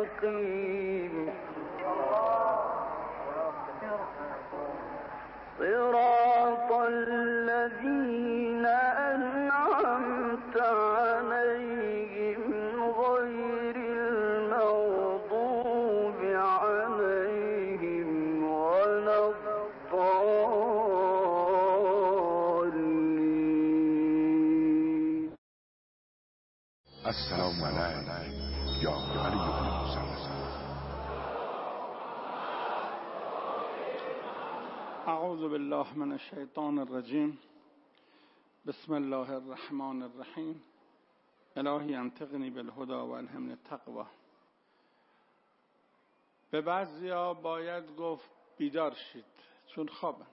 مستقيم صراط الذين أنعمت عليهم غير المغضوب عليهم ولا الضالين. السلام علیکم یا علی بن موسی. اعوذ بالله من الشیطان الرجیم. بسم الله الرحمن الرحیم. الهی انطقنی بالهدى و الهمنی التقوی. به بعضیا باید گفت بیدار شید چون خوابن.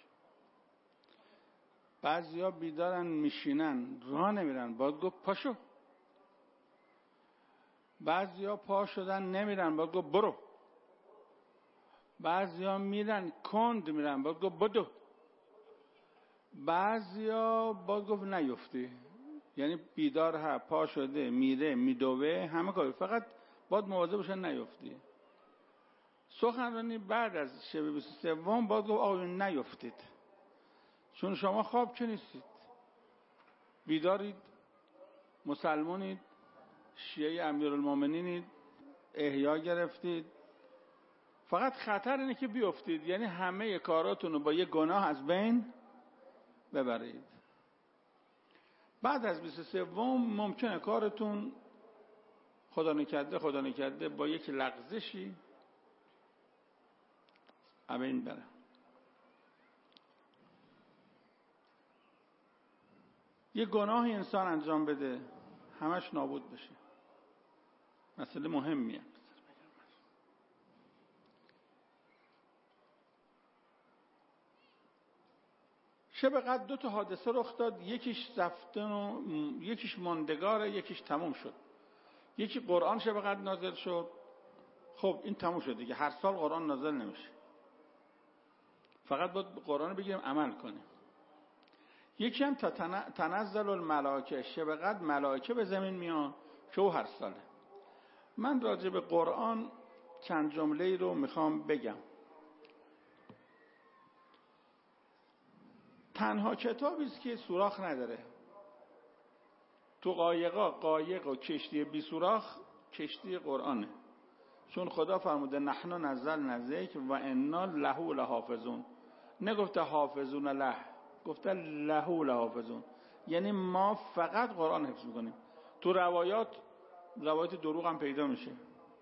بعضیا بیدارن میشینن راه نمیرن باید گفت پاشو. بعضیا پا شدن نمیرن باید گفت برو. بعضیا میرن کند میرن باید گفت بدو. بعضیا باید گفت نیفتی. یعنی بیدار پا شده میره میدوه همه کاری، فقط باید مواظب باشن نیفتی. سخنرانی بعد از شب 23 باید گفت آقایون نیفتید، چون شما خواب که نیستید، بیدارید، مسلمانید، شیعه امیرالمومنینید، احیا گرفتید. فقط خطر اینه که بیفتید، یعنی همه کاراتون رو با یه گناه از بین ببرید. بعد از 23 ممکنه کارتون خدا نکرده با یک لغزشی بین بره. یه گناهی انسان انجام بده همش نابود بشه. مسئله مهمیه. شب قدر 2 حادثه رخ داد، یکیش رفتن و یکیش ماندگاره، یکیش تموم شد. یکی قرآن شب قدر نازل شد. خب این تموم شد دیگه، هر سال قرآن نازل نمیشه، فقط باید قرآن بگیریم عمل کنیم. یکی هم تنزل الملائکه، شب قدر ملائکه به زمین میان که هر ساله. من راجع به قرآن چند جمله رو میخوام بگم. تنها کتابی است که سوراخ نداره. تو قایق و کشتی بی سوراخ کشتی قرآنه، چون خدا فرموده نحن نزلنا الذکر و انا له لحافظون. نگفته حافظون له، گفته له لحافظون، یعنی ما فقط قرآن حفظ میکنیم. تو روایات دروغ هم پیدا میشه.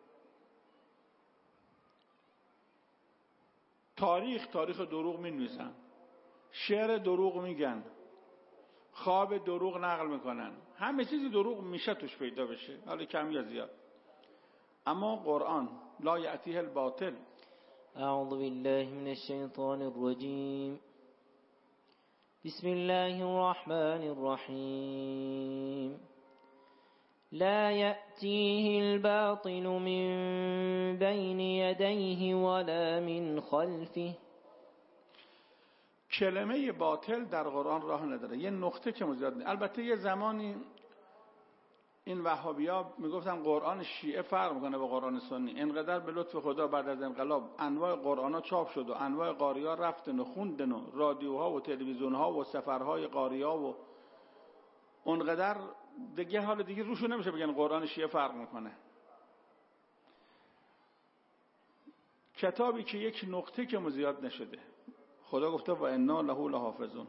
تاریخ دروغ مینویسن، شعر دروغ میگن، خواب دروغ نقل میکنن، همه چیزی دروغ میشه توش پیدا بشه، حالا کم یا زیاد. اما قرآن لا یأتیه الباطل. اعوذ بالله من الشیطان الرجیم. بسم الله الرحمن الرحیم. لا يأتيه الباطل من بين يديه ولا من خلفه. کلمه باطل در قرآن راه نداره. یه نقطه که مزیاد نیست. البته یه زمانی این وهابی‌ها میگفتن قرآن شیعه فرق میکنه با قرآن سنی. اینقدر به لطف خدا بعد از انقلاب انواع قرآن‌ها چاپ شد و انواع قاری‌ها رفتن و خوندن و رادیوها و تلویزیون‌ها و سفرهای قاری‌ها و اونقدر دیگه حالا دیگه روشون نمیشه بگن قرآن شیعه فرق میکنه. کتابی که یک نقطه که مزیاد نشده. خدا گفته و انا له لحافظون.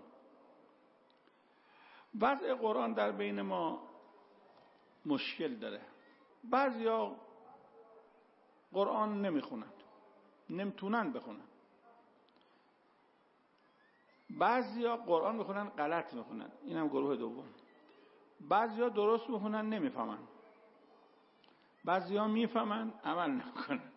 وضع قرآن در بین ما مشکل داره. بعضیا قرآن نمیخونن، نمیتونن بخونن. بعضیا قرآن میخونن غلط میخونن، اینم گروه دوم. بعضیا درست میخونن نمیفهمن. بعضیا میفهمن عمل نمیکنن.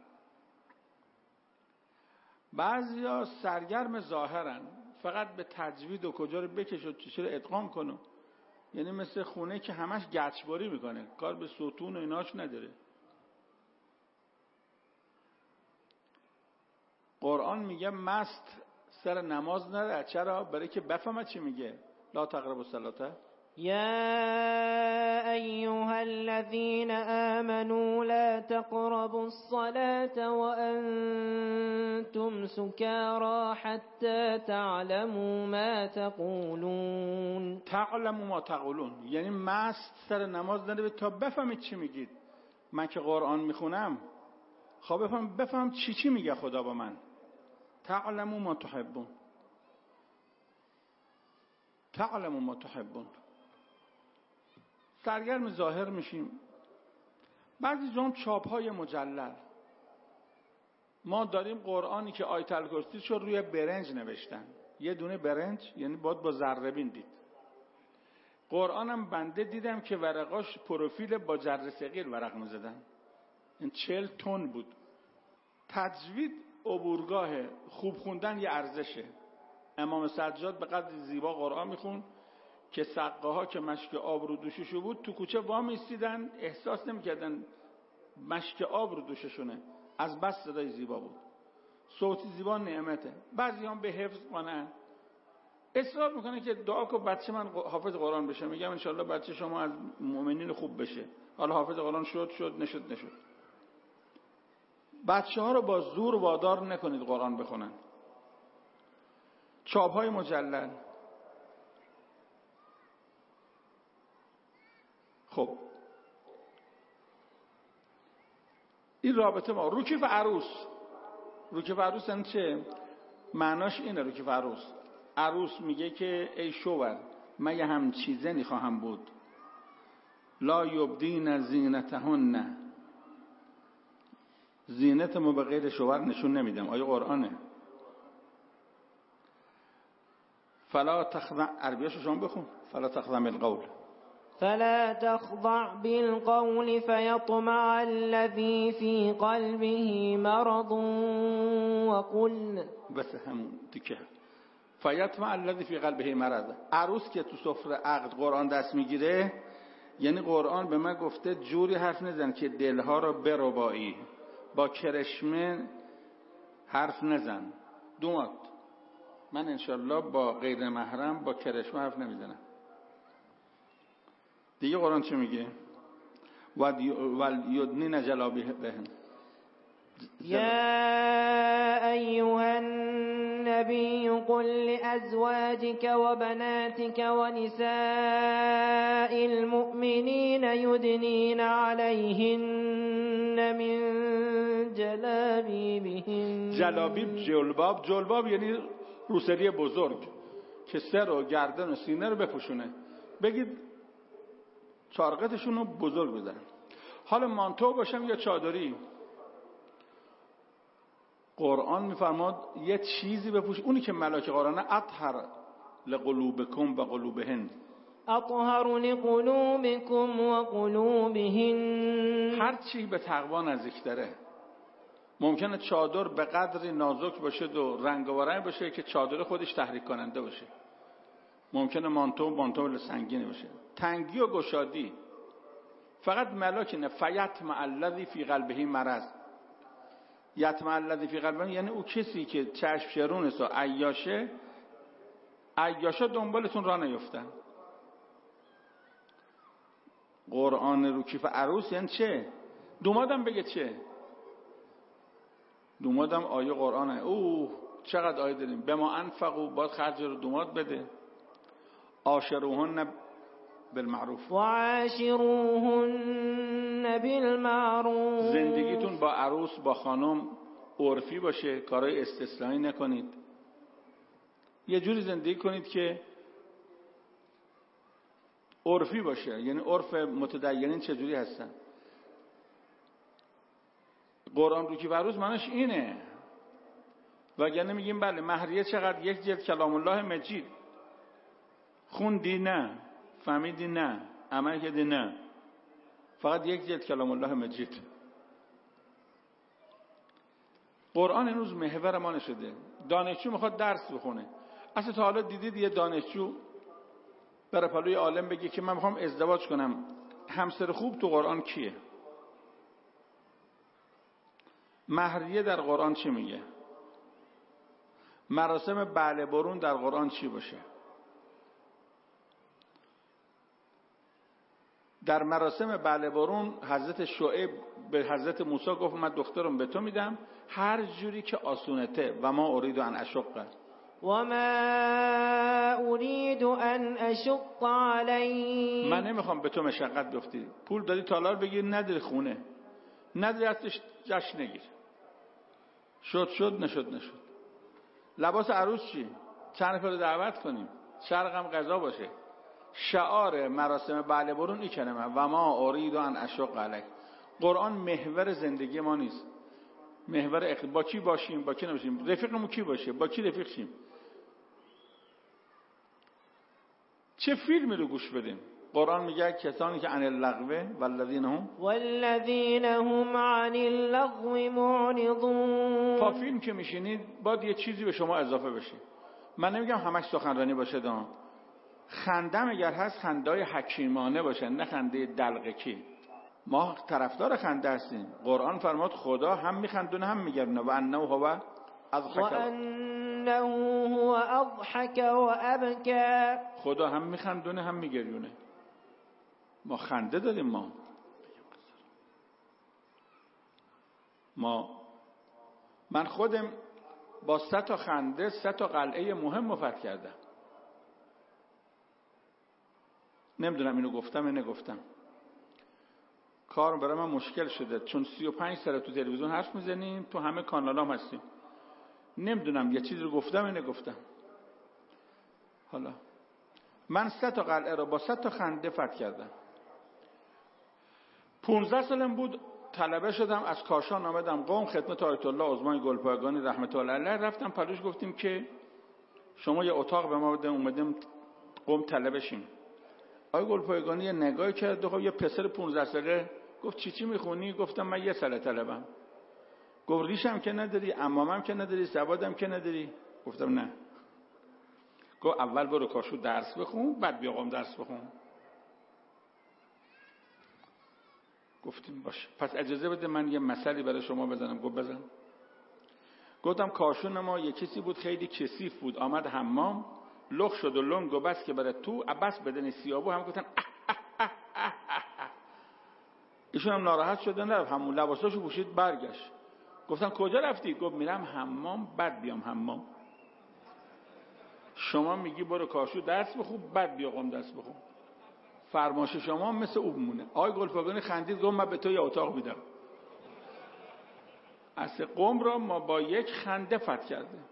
بعضیا سرگرم ظاهرن، فقط به تجوید و کجا رو بکش و چه رو ادغام کنه. یعنی مثل خونه که همش گچباری میکنه، کار به ستون و ایناش نداره. قرآن میگه مست سر نماز نره. چرا؟ برای که بفهمه چی میگه. لا تقربوا الصلاة يا أيها الذين آمنوا لا تقربوا الصلاة وأنتم سكارى حتى تعلموا ما تقولون. تعلموا ما تقولون یعنی مست سر نماز نروید تا بفهمید چی میگید. من که قرآن میخونم خب بفهم چی میگه خدا با من. تعلموا ما تحبون، تعلموا ما تحبون. سرگرم ظاهر میشیم. بعضی جام چاپ‌های مجلل ما داریم قرآنی که آیت الکرسی شو روی برنج نوشتن، یه دونه برنج، یعنی باید با ذره‌بین دید. قرآنم بنده دیدم که ورقاش پروفیل با جر ثقیل ورق می‌زدن، این 40 تن بود. تجوید عبورگاه خوب خوندن یه ارزشه. امام سجاد به قدر زیبا قرآن میخون که سقه ها که مشک آب رو دوششو بود تو کوچه وام ایستیدن، احساس نمیکردن مشک آب رو دوششونه، از بس صدای زیبا بود. صوتی زیبا نعمته. بعضی هم به حفظ قانعن، اصرار میکنه که دعا کن بچه من حافظ قرآن بشه. میگم انشالله بچه شما از مؤمنین خوب بشه. حالا حافظ قرآن شد نشد. بچه ها رو با زور وادار نکنید قرآن بخونن. چاپ های مجلل. خب این رابطه ما رکیف عروس. رکیف عروس یعنی چه؟ معناش اینه. رکیف عروس میگه که ای شوهر من یه هم چیزه نخواهم بود، لا یبدین زینتهن، زینتمو به غیر شوهر نشون نمیدم. آیه قرآنه. فلا تخضع، عربیاشو شما بخون. فلا تخضع بالقول، فلا تخضع بالقول فيطمع الذي في قلبه مرض وقل، بس همون دیگه. فیطمع الذی فی قلبه مرض. عروس که تو سفره عقد قرآن دست میگیره، یعنی قرآن به من گفته جوری حرف نزن که دلها رو بربایی، با کرشمه حرف نزن. دومات من انشالله با غیر محرم با کرشمه حرف نمیزنم. دیگه قرآن چه میگه؟ وَلْيُدْنِينَ جَلَابِیبهن. يا أيها النبي قل لأزواجك وبناتك ونساء المؤمنين يدنين عليهن من جلابيبهن. جلابیب جلباب یعنی روسری بزرگ که سر و گردن و سینه رو بپوشونه. بگید چارقتشون رو بزرگ بزن. حالا مانتو باشم یا چادری، قرآن میفرماد یه چیزی بپوش. اونی که ملاک قرآنه اطهر لقلوبکم و قلوبهن، اطهر لقلوبکم و قلوبهن. هر چی به تقوا نزدیک‌تره. ممکنه چادر به قدری نازک باشه و رنگ و رنگ باشه که چادر خودش تحریک کننده باشه. ممکنه مانتو سنگینی باشه. تنگی و گشادی فقط ملاک نه. فیطمع الذی فی قلبه مرض. یطمع الذی فی قلبه یعنی او کسی که چشم شرونست و عیاشا دنبالتون راه نیفتن. قرآن رو کیف عروس یعنی چه؟ دومادم بگه چه؟ دومادم آیه قرآنه. اوه چقدر آیه داریم. به ما انفقوا، باید خرج رو دوماد بده. عاشروهن بالمعروف و عاشروهن بالمعروف. زندگیتون با عروس با خانم عرفی باشه، کارهای استثنایی نکنید. یه جوری زندگی کنید که عرفی باشه. یعنی عرف متدینین چجوری هستن. قرآن رو که عروس معناش اینه. وگرنه میگیم بله مهریه چقدر؟ یک جلد کلام الله مجید. خوندی نه، فهمیدی نه، عمل کردی نه، فقط یک جلد کلام الله مجید. قرآن امروز محور ما نشده. دانشجو میخواد درس بخونه. اصلا تا حالا دیدید یه دانشجو بره پلوی عالم بگه که من میخوام ازدواج کنم، همسر خوب تو قرآن کیه؟ مهریه در قرآن چی میگه؟ مراسم بله برون در قرآن چی باشه؟ در مراسم بله بارون حضرت شعیب به حضرت موسی گفت من دخترم به تو میدم هر جوری که آسونته و ما اريد ان اشق وما اريد ان اشق علیک من نمیخوام به تو مشقت بیفتی. پول دادی تالار بگیر نداری خونه نداری ازش جشن نگیر. شد نشد. لباس عروس چی؟ چند نفر رو دعوت کنیم شرق هم غذا باشه. شعار مراسم بله برون این کلمه و ما اريد ان اشق علیک. قرآن محور زندگی ما نیست. محور با کی باشیم با کی نباشیم. رفیقمون کی باشه با کی رفیق شیم. چه فیلمی رو گوش بدیم؟ قرآن میگه کسانی که عن اللغو والذین هم عن اللغو معرضون. تا فیلم که میشینید باید یه چیزی به شما اضافه بشه. من نمیگم همش سخنرانی باشه دام. خندم اگر هست خندای حکیمانه باشه نه خنده دلقکی. ما طرفدار خنده هستیم. قرآن فرمود خدا هم میخندونه هم میگرونه و انه هو اضحک و ابکا. خدا هم میخندونه هم میگریونه. ما خنده داریم. من خودم با 3 تا خنده 3 تا قلعه مهم فتح کردم. نمیدونم اینو گفتم یا نگفتم. کار برای من مشکل شده چون 35 سال تو تلویزیون حرف میزنیم تو همه کانالام هستیم. نمیدونم یه چیزی رو گفتم یا نگفتم. حالا من 3 تا قلعه رو با 100 تا خنده فتح کردم. 15 سالم بود طلبه شدم از کاشان آمدم قم خدمت آیت الله عثمان گلپایگانی رحمت الله علیه. رفتم پلوش گفتیم که شما یه اتاق به ما بده اومدیم قم طلبه شیم. آقای گلپایگانی یه نگاهی کرد خب یه پسر 15 ساله گفت چی میخونی؟ گفتم من 1 سال طلبم. گفت ریشم که نداری عمامم که نداری سوادم که نداری؟ گفتم نه. گفت اول برو کاشو درس بخون بعد بیا قم درس بخون. گفتیم باشه پس اجازه بده من یه مثالی برای شما بزنم. گفت بزن. گفتم کاشون ما یه کسی بود خیلی کثیف بود آمد حمام لخ شد و لنگ و بس که برای تو عباس بدن سیابو هم گفتن ایشون هم ناراحت شده نرفت همون لباساشو پوشید برگشت. گفتم کجا رفتی؟ گفت میرم حمام بعد بیام حمام. شما میگی برو کاشو درس بخون بعد بیا قم درس بخون. فرمایش شما مثل او بمونه. آقای گلپایگانی خندید گفت من به تو یه اتاق میدم. اصل قم را ما با 1 خنده فتح کردیم.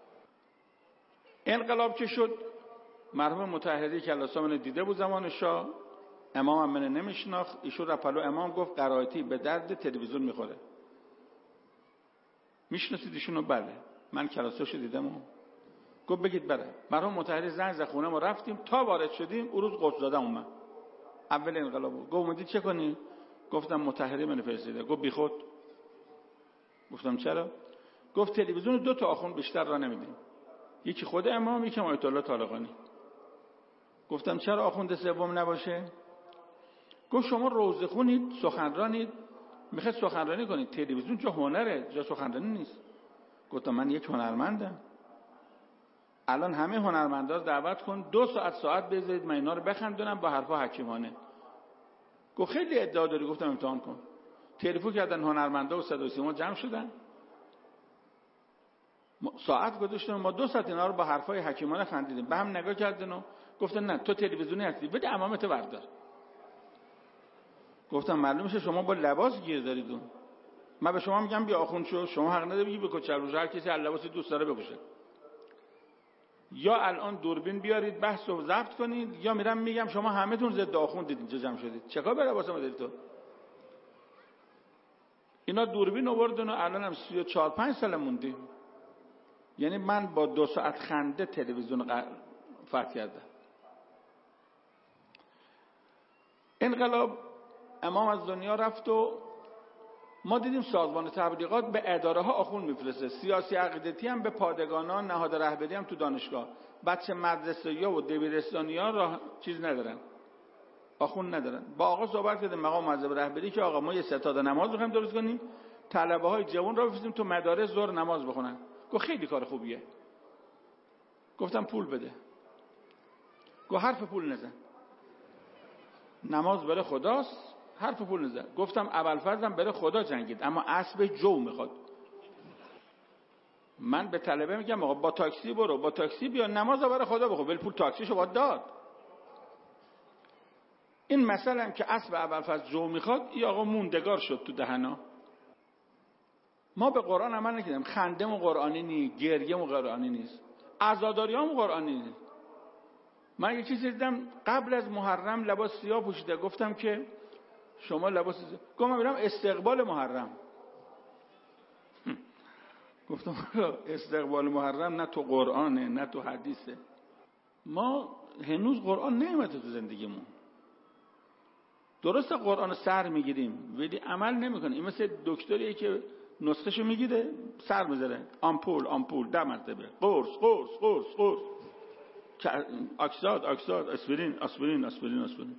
انقلاب که شد مرحوم مطهری که الله من دیده بود زمان شاه امام من نمیشناخت. ایشون را پلو امام گفت قرائتی به درد تلویزیون میخوره. میشناسید ایشونو؟ بله من کلاساشو دیدم. گفت بگید بره. مرحوم مطهری زنگ زد خونه ما رفتیم تا وارد شدیم اون روز قدس زاده اومد. اول انقلاب بود. گفت اومدید چه کنی؟ گفتم مطهری من فرستاده. گفت بیخود. گفتم چرا؟ گفت تلویزیون 2 تا آخوند بیشتر را نمیدیم. یکی خود امام یکی آیت الله طالقانی. گفتم چرا آخوند سوم نباشه؟ گفت شما روزه خونید سخنرانید میخواید سخنرانی کنید تلویزیون جا هنره جا سخنرانی نیست. گفتم من یک هنرمندم. الان همه هنرمندا رو دعوت کن 2 ساعت بذارید من اینا رو بخندونم با حرفا حکیمانه. گفت خیلی ادعا داری. گفتم امتحان کن. تلفن کردن هنرمندا و صدا و سیما جمع شدن ساعت گذاشتن ما 2 ساعت اینا رو با حرفای حکیمانه خندیدیم. به هم نگاه کردن و گفتن نه تو تلویزیونی هستی بده عمامت بردار. گفتم معلوم میشه شما با لباس گیر دارید. من به شما میگم بیا آخوند شو شما حق نداری بگی بکن چروش هر کسی لباسی دوست داره بپوشه. یا الان دوربین بیارید بحث رو ضبط کنید یا میرم میگم شما همه‌تون ضد آخوندید اینجا جمع شدید چیکار به لباس ما دارید تو؟ اینا دوربین آوردن و الان هم 34-5 سال موندیم. یعنی من با 2 ساعت خنده تلویزیون فتح کردم. انقلاب امام از دنیا رفت و ما دیدیم سازمان تبلیغات به اداره ها آخوند میفرسته. سیاسی عقیدتی هم به پادگانان نهاد رهبری هم تو دانشگاه. بچه مدرسه‌یا و دبیرستانی‌ها راه چیز ندارن. آخوند ندارن. با آقا صحبت کردیم مقام معظم رهبری که آقا ما یه ستاد نماز می‌خوایم درست کنیم. طلبه‌های جوان را بفرستیم تو مدارس ظهر نماز بخونن. گفت خیلی کار خوبیه. گفتم پول بده. گفت حرف پول نزن. نماز برای خداست، حرف پول نزد. گفتم ابوالفضلم برای خدا جنگید، اما اسب جو میخواد. من به طلبه میگم آقا با تاکسی برو، با تاکسی بیا، نماز برای خدا بخون، ولی پول تاکسیشو باید داد. این مثلا که اسب ابوالفضل جو میخواد، این آقا موندگار شد تو دهنا. ما به قرآن عمل نکردیم. خنده‌مون قرآنی نیست، گریه‌مون قرآنی نیست، عزاداریامون قرآنی نیست. من یه چیزی دیدم قبل از محرم لباس سیاه پوشیده، گفتم که شما لباس سیاه، گفتم میرم استقبال محرم. گفتم استقبال محرم نه تو قرآنه نه تو حدیثه. ما هنوز قرآن نیومده تو زندگیمون. درسته قرآن سر میگیریم ولی عمل نمیکنه. این مثل دکتریه که نسخهشو میگیره سر میذاره، آمپول 10 مرتبه، قرص اکساد اسپرین.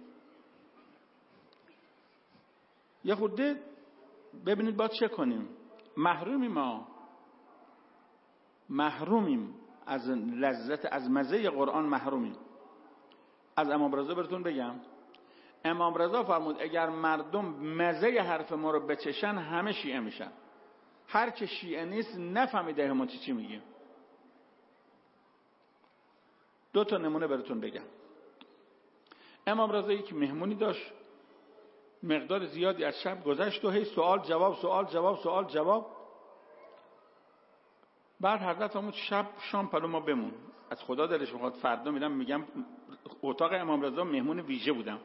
یه خورده ببینید باید چه کنیم. محرومیم از لذت، از مزه قرآن محرومیم. از امام رضا براتون بگم، امام رضا فرمود اگر مردم مزه حرف ما رو بچشن همه شیعه میشن. هر که شیعه نیست نفهمیده ما چی میگیم. 2 تا نمونه براتون بگم. امام رضا یک مهمونی داشت، مقدار زیادی از شب گذشت و هی سوال جواب. بعد حضرت فرمود شب شام پلو ما بمون، از خدا دلش میخواد فردا میگم اتاق امام رضا مهمون ویژه بودم.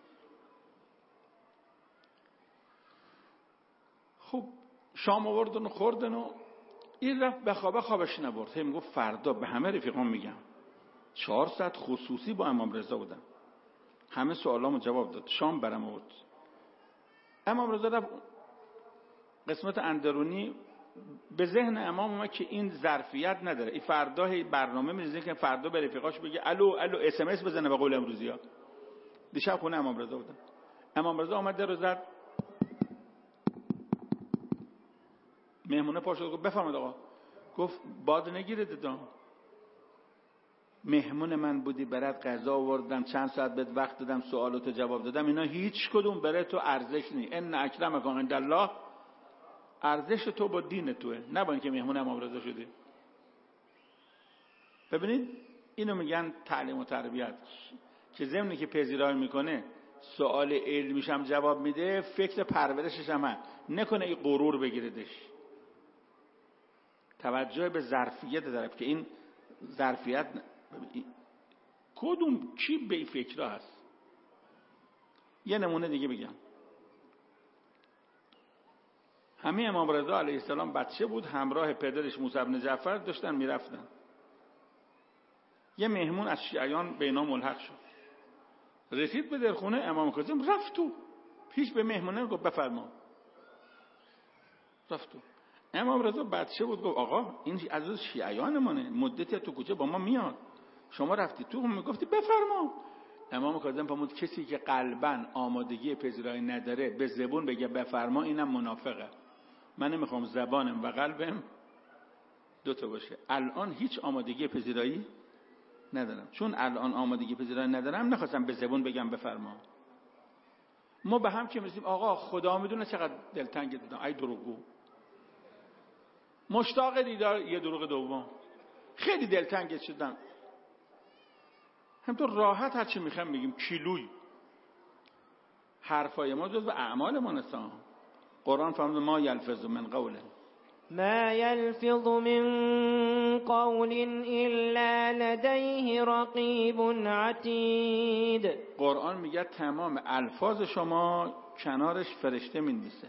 خب شام آوردن و خوردن و این رفت بخوابه، خوابش نبرد. هی میگفت فردا به همه رفیقام میگم. 4 ساعت خصوصی با امام رضا بودم، همه سوالامو جواب داد، شام برام آورد. امام رضا رفت قسمت اندرونی، به ذهن امام اومد که این ظرفیت نداره، این فردا برنامه می‌ریزه که فردا به رفیقاش بگه الو اس ام اس بزنه به قول امروزی‌ها. دیشب خونه امام رضا بودم. امام رضا اومد در زد، مهمونه پا شد گفت بفرمایید آقا. گفت باد نگیره دادم، مهمون من بودی، برات غذا آوردم، چند ساعت بهت وقت دادم، سوالاتو جواب دادم، اینا هیچ کدوم برای تو ارزش نی. ان اکرمکم عند الله، ارزش تو با دین توئه، نه با اینکه مهمون امام رضا شدی. ببینید اینو میگن تعلیم و تربیت، که ضمنی که پذیرایی میکنه سوال علمیش هم جواب میده، فکر پرورشش هم نکنه این غرور بگیردش. توجه به ظرفیت داره که این ظرفیت کدوم کی به این فکرها هست. یه نمونه دیگه بگم. همین امام رضا علیه السلام بچه بود، همراه پدرش موسی بن جعفر داشتن میرفتن. یه مهمون از شیعیان به اینا ملحق شد، رسید به درخونه امام کاظم، رفت تو پیش به مهمونه گفت بفرما. رفت تو. امام رضا بچه بود، گفت آقا این از شیعیان منه، مدتی تو کوچه با ما میاد، شما رفتی تو میگفتی بفرما. امام کاظم فرمود کسی که قلباً آمادگی پذیرایی نداره به زبون بگه بفرما، اینم منافقه. من نمیخوام زبانم و قلبم 2 تا باشه. الان هیچ آمادگی پذیرایی ندارم، چون الان آمادگی پذیرایی ندارم نخواستم به زبون بگم بفرما. ما به هم که میرسیم آقا خدا میدونه چقدر دلتنگ دیدم، ای دروغگو، مشتاق دیدار، یه دروغ دوم، خیلی دلتنگ شدم. همطور راحت هرچی میخوام بگیم، کیلوی حرفای ما جزو اعمال ما نیست. قرآن فرمود ما یلفظ من قول، ما یلفظ من قول الا لدیه رقیب عتید. قرآن میگه تمام الفاظ شما کنارش فرشته مینویسه.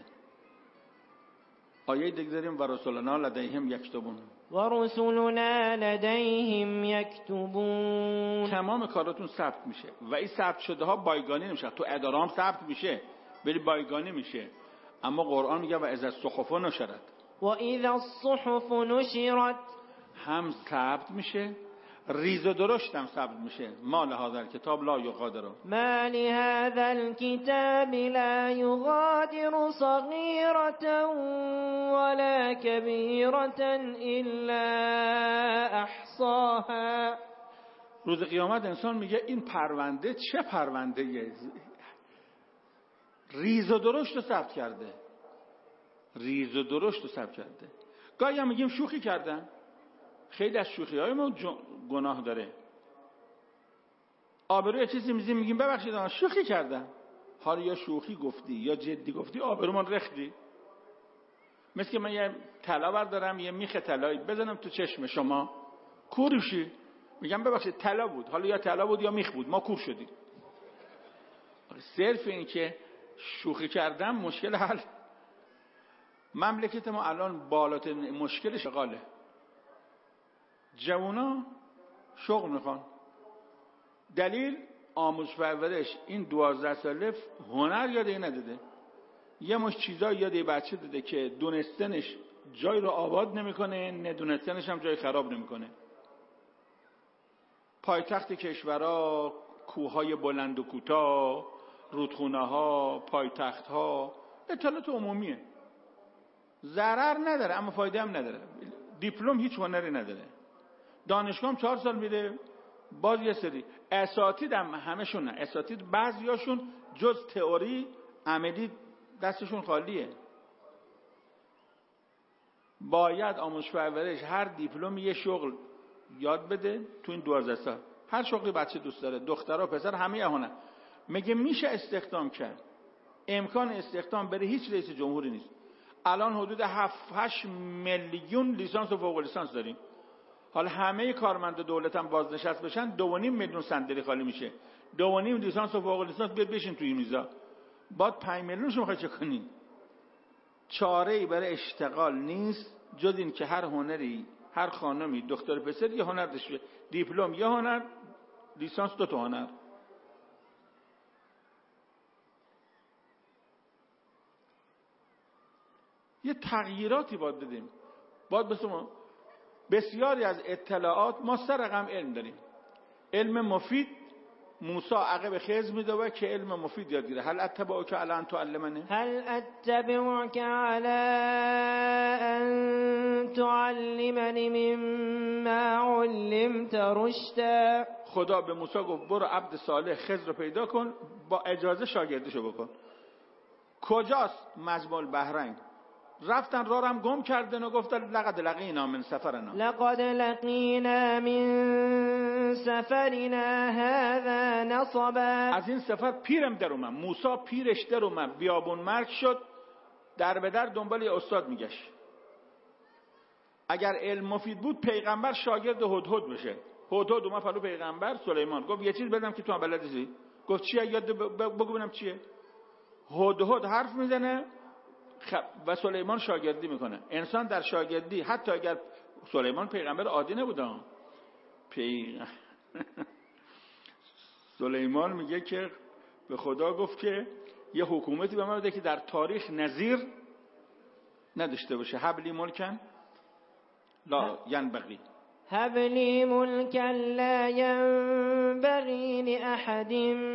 آیه دیگه داریم و رسولنا لدیهم یکتبون، و رسولنا لدیهم یکتبون. تمام کاراتون ثبت میشه و این ثبت شده ها بایگانی نمیشه. تو ادارام ثبت میشه ولی بایگانی میشه. اما قرآن میگه و اذا الصحف نشرت، و اذا الصحف نشرت، هم ثبت میشه، ریز و درشت هم ثبت میشه. ما لهذا الکتاب لا یغادر، ما لهذا الكتاب لا يغادر صغيرة ولا كبيرة إلا احصاها. روز قیامت انسان میگه این پرونده چه پرونده ریز و درشت رو ثبت کرده. ریز و درشت رو ثبت کرده. گاهی هم میگیم شوخی کردن. خیلی از شوخی های ما گناه داره. آبروی چیزی میگیم ببخشید شوخی کردم. حالا یا شوخی گفتی یا جدی گفتی آبرومان رختی. مثل که من یه طلا بردارم یه میخ طلایی بزنم تو چشم شما کورشی، میگم ببخشید طلا بود، حالا یا طلا بود یا میخ بود، ما کور شدیم. صرف این که شوخی کردم مشکل حل. مملکت ما الان بالاترین مشکل شغاله. جوونا شغل میخوان. دلیل آموزش پرورش این 12 ساله هنر یاده نداده. یه مش چیزا یاده بچه داده که دونستنش جای رو آباد نمیکنه، ندونستنش هم جای خراب نمیکنه. پایتخت کشورها، کوههای بلند و کوتاه، رودخونه‌ها، پایتخت‌ها، اطلاعات عمومیه. ضرر نداره اما فایده هم نداره. دیپلم هیچ هنری نداره. دانشگاه هم 4 سال میده، باز یه سری اساتید هم همشون نه. اساتید بعضیاشون جز تئوری عملی دستشون خالیه. باید آموزش پرورش هر دیپلم یه شغل یاد بده تو این 12 سال. هر شغلی بچه دوست داره، دخترها پسر همه هنر. میگه میشه استخدام کرد. امکان استخدام برای هیچ رئیس جمهوری نیست. الان حدود 7-8 میلیون لیسانس و فوق لیسانس داریم. حالا همه کارمند دولت هم بازنشست بشن 2.5 میلیون صندلی خالی میشه. 2.5 لیسانس و فوق لیسانس بیاد بشین توی میزا. بعد 5 میلیون شما چه کنین؟ چاره‌ای برای اشتغال نیست جز این که هر هنری، هر خانمی، دختر پسر یه هنر داشته. دیپلم یه هنر، لیسانس 2 تا هنر. یه تغییراتی باید بدیم. باید بسیاری از اطلاعات ما سر رقم علم داریم. علم مفید موسی عقب خضر میدوه که علم مفید یاد گیره. هل اتبعک علی ان تعلمنی؟ هل اتبعک علی ان تعلمنی مما علمت رشدا. خدا به موسی گفت برو عبد صالح خضر رو پیدا کن، با اجازه شاگردشو بکن. کجاست مجمع البحرین؟ رفتن رارم گم کردن و گفتن لقد لقینا من سفرنا. لقد لقینا من سفرنا هذا نصبا. از این سفر پیرم در اومد. موسی پیرش در اومد، بیابون مرگ شد، در به در دنبال یه استاد میگشت. اگر علم مفید بود پیغمبر شاگرد هدهد بشه. هدهد اومد پلو پیغمبر سلیمان گفت یه چیز بدم که تو هم بلدی. گفت چیه؟ یاد بگو ببینم چیه. هدهد حرف میزنه و سلیمان شاگردی میکنه. انسان در شاگردی، حتی اگر سلیمان پیغمبر عادی نبوده، سلیمان میگه که به خدا گفت که یه حکومتی به من بده که در تاریخ نظیر نداشته باشه. حبلی ملکن لا ینبغی. هبلی ملکا لا ینبغی لأحد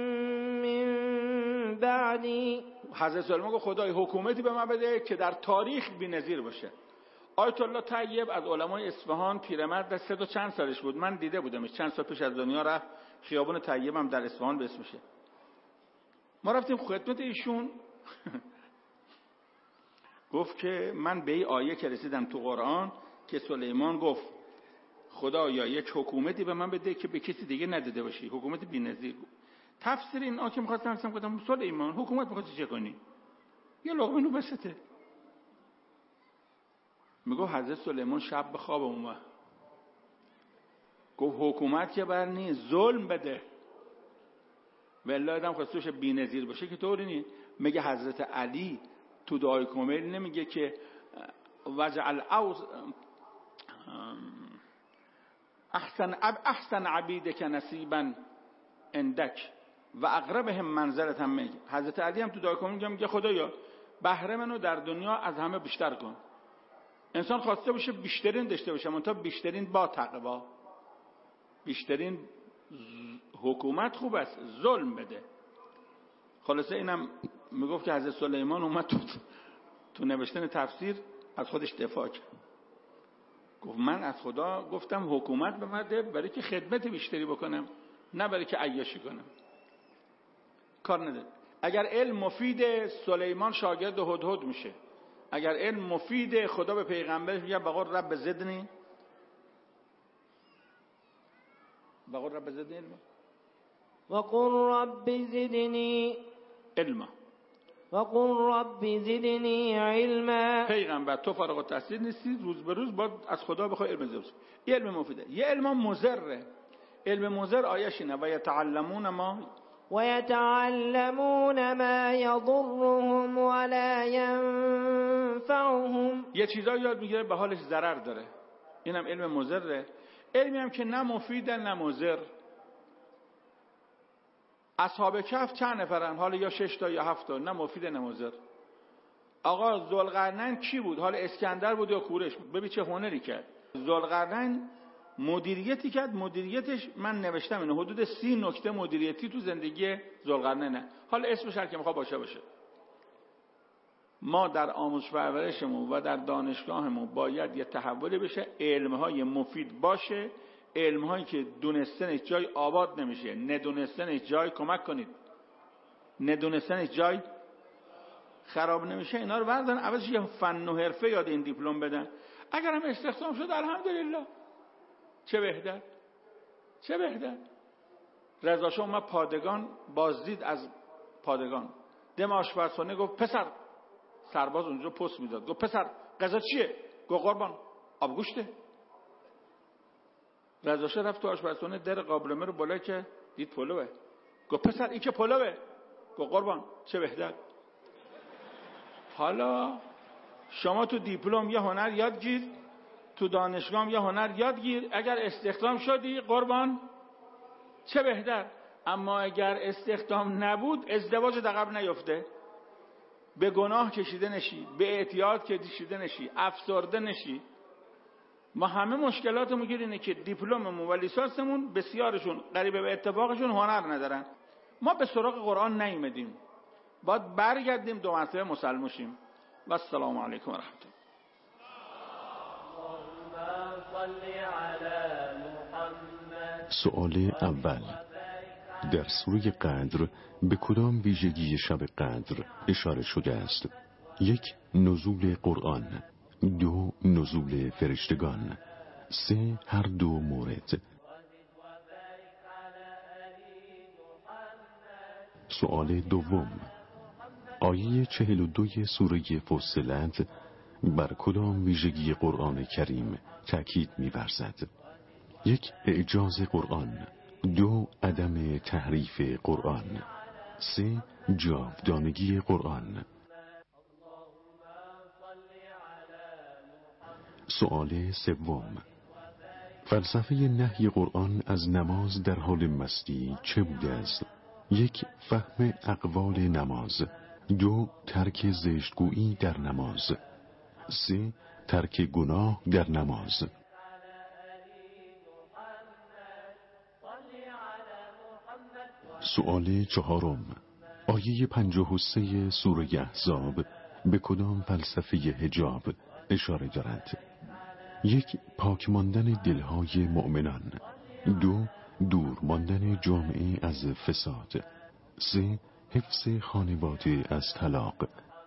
من بعدی. حضرت سلیمان گفت خدای حکومتی به من بده که در تاریخ بی‌نظیر باشه. آیت الله طیب از علمای اصفهان، پیرمرد، 3 و چند سالش بود، من دیده بودمش، چند سال پیش از دنیا رفت. خیابان طیب هم در اصفهان به اسمشه. ما رفتیم خدمت ایشون. گفت که من به این آیه که رسیدم تو قرآن که سلیمان گفت خدایا یک حکومتی به من بده که به کسی دیگه نداده باشی، حکومت بی‌نظیر. تفسیر این آیه می‌خواستم گفتم سلیمان حکومت می‌خواد چه کنی؟ یه لقمه نون بسته. میگه حضرت سلیمان شب به خواب اومد. گفت حکومت که بر نیست، ظلم بده. والله آدم خواستوش بی‌نظیر باشه که طوری نیست. میگه حضرت علی تو دعای کمیل نمیگه که وجعل احسن عبیدک نصیبا اندک و اقربهم منزلة منک. حضرت علی هم تو دعای کمیل میگه خدایا بهره منو در دنیا از همه بیشتر کن. انسان خواسته باشه بیشترین داشته باشه، منتها بیشترین با تقوا. بیشترین حکومت خوب است، ظلم بده. خلاصه اینم میگفت که حضرت سلیمان اومد تو نوشتن تفسیر از خودش دفاع کرد. گفت من از خدا گفتم حکومت به من ده برای که خدمت بیشتری بکنم، نه برای که عیاشی کنم. کار نداره. اگر علم مفید سلیمان شاگرد هدهد میشه، اگر علم مفید خدا به پیغمبرش میگه بقول رب زدنی علما وقل رب زدنی علما. وقل رب زدنی علما. پیغمبر تو فارغ التحصیل نیستی، روز به روز باید از خدا بخوای علم زیاد. این علم مفیده. یه علم مضره. علم مضر آیش اینه و یتعلمون ما یضرهم ولا ینفعهم. یه چیزایی یاد میگیره به حالش ضرر داره، اینم علم مضره. علمی هم که نه مفیده نه مضر. اصحاب کهف چند نفرن؟ حالا یا 6 تا یا 7 تا، نه مفید نه مضر. آقا ذوالقرنین کی بود؟ حالا اسکندر بود یا کوروش؟ ببین چه هنری کرد. ذوالقرنین مدیریتی کرد، مدیریتش من نوشتم اینه حدود 30 نکته مدیریتی تو زندگی ذوالقرنینه. حالا اسمش هر کی میخواد باشه. ما در آموزش پرورشمون و در دانشگاهمون باید یه تحولی بشه، علمهای مفید باشه، علمهایی که دونستنش جای آباد نمیشه، ندونستنش جای کمک کنید، ندونستنش جای خراب نمیشه، اینا رو بردارن عوضش یه فن و حرفه یاد این دیپلم بدن. اگر هم استخدام شد الحمدلله، چه بهتر. رضا شاه اومد پادگان بازدید از پادگان، دم آشپزخانه گفت پسر، سرباز اونجا پست میداد، گفت پسر غذا چیه؟ گفت قربان آب گوشته. رضا شاه رفت تو آشپزخانه، در قابلمه رو بالا که دید پلوه، گفت پسر این که پلوه. گفت قربان چه بهتر. حالا شما تو دیپلم یه هنر یاد گیر، تو دانشگاه یه هنر یاد گیر، اگر استخدام شدی قربان چه بهتر. اما اگر استخدام نبود ازدواج عقب نیفته، به گناه کشیده نشی، به اعتیاد کشیده نشی، افسرده نشی. ما همه مشکلاتمون اینه که دیپلممون و لیسانسمون بسیارشون قریب به اتفاقشون هنر ندارن. ما به سراغ قرآن نیومدیم، باید برگردیم دو مرتبه مسلمان شیم. و السلام علیکم و رحمت الله. سوال اول: در سوره قدر به کدام ویژگی شب قدر اشاره شده است؟ 1. نزول قرآن، 2. نزول فرشتگان، 3. هر دو مورد. سوال دوم: آیه 42 سوره فصلت بر کدام ویژگی قرآن کریم تأکید می‌ورزد؟ 1. اعجاز قرآن، 2. عدم تحریف قرآن، 3. جاودانگی قرآن. سوال سوم: فلسفه نهی قرآن از نماز در حال مستی چه بوده است؟ 1. فهم اقوال نماز، 2. ترک زشتگویی در نماز، 3. ترک گناه در نماز. سوال چهارم: آیه 53 سوره احزاب به کدام فلسفه حجاب اشاره دارد؟ 1. پاک ماندن دلهای مؤمنان، 2. دور ماندن جامعه از فساد، 3. حفظ خانواده از طلاق.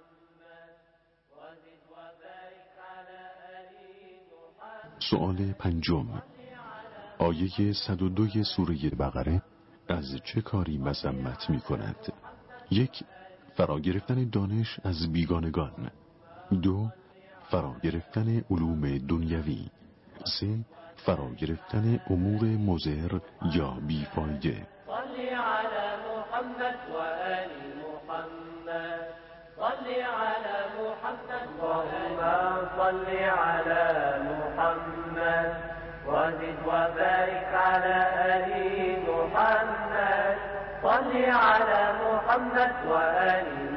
سوال پنجم: آیه 102 سوره بقره از چه کاری مذمت می کند؟ 1. فرا گرفتن دانش از بیگانگان، 2. فرا گرفتن علوم دنیوی، 3. فرا گرفتن امور مضر یا بیفایده. صلی علی محمد و آل محمد، صلی علی محمد و آل صلی علی محمد و زد و بارک علی آل محمد، صلی علی محمد و آل